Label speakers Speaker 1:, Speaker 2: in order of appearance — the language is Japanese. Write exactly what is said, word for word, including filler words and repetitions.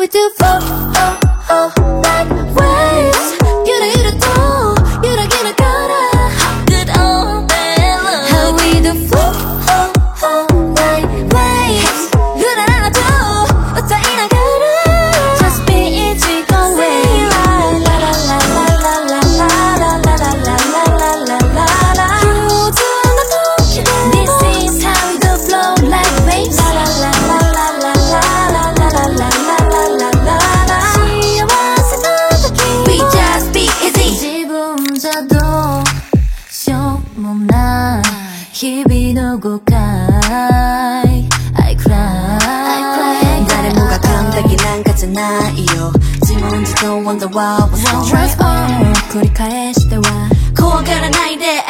Speaker 1: do flow oh, oh, like waves 유라 유라 또 유라기라 가라 good all day long how we do flow oh, oh, like waves 유라 나나 도 어따이나 가라 just be easy go away la la la la la la la la la la la la la la la this is how we do flow like waves la la la la la la la la la la la la la幸せな時 we just be easy 自分じゃどうしようもない日々の誤解 I cry 誰もが完璧なんかじゃないよ自問自答 wonder what was wrong 繰り返しては怖がらないで